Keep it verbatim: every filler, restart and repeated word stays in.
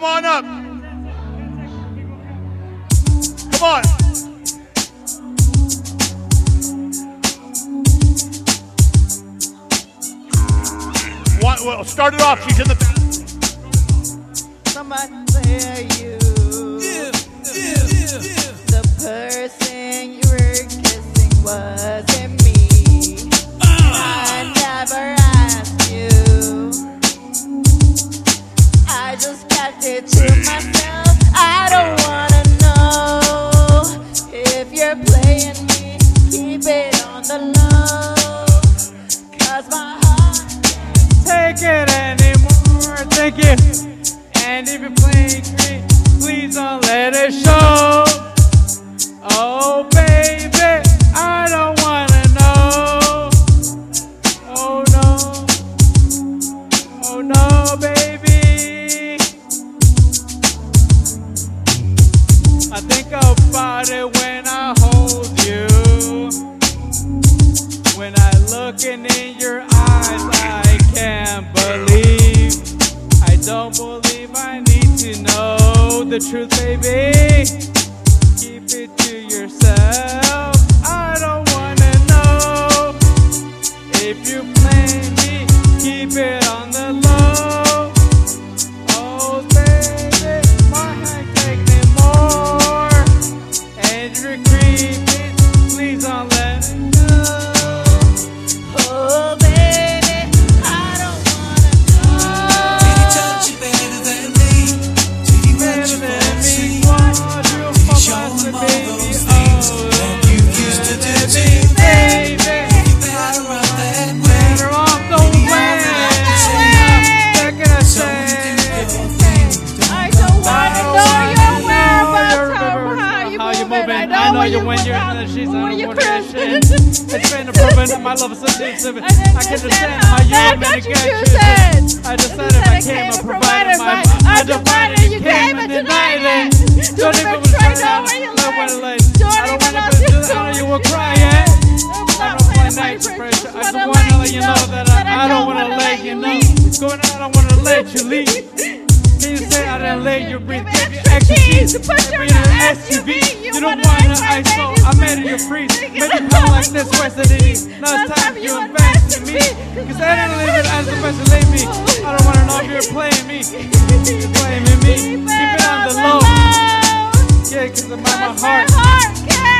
on up. Come on. One, well, start it off. She's in the back. Somebody say you. Yeah, yeah, yeah, yeah. The person you were kissing wasn't me. Uh. I never asked you. I just kept it to myself. I don't wanna know if you're playing me. Keep it on the low. Cause my heart Take it anymore, thank you. And if you're playing green, please don't let it show. Oh baby, I don't wanna know. Oh no, oh no baby. I think about it when I hold you. When I look in your eyes, I can't believe. I don't believe I need to know the truth, baby. Keep it to yourself. I don't wanna know if you play me. Keep it on the low. Oh baby, my hand take me more. And you're creeping, please don't let it go. Oh baby, I don't wanna know. Did he touch you better than me? Did he want you for to see? Did he show him all those things that you used to do to me? Baby, You better off that way. better off the way. What can I So say? you do your thing. I don't wanna know your whereabouts. How you moving? I I know know when you you when you're in cry- the sheets. I when don't you want that cry. shit. It's been a proven that my love is so deep. I can understand how you That's are what many you good said. shit. I just said if I came and provided my, I divided, you came and denied it. Don't even try to know where you live. I don't want to do that. I know you were crying. I don't play nights pressure. I just want to let you know that I, I don't want to let you know. Going on, I don't want to let you leave. Can you say I didn't let you breathe? Give you extra keys. Maybe you're an S U V. You don't want to I so I made it your freeze. Make it come like this, West of the East. Now it's time you invest in me. Cause I didn't leave it as the best to leave me. I don't want to know if you're playing me. You're playing me. Keep it on the low. Yeah, cause I'm on my heart.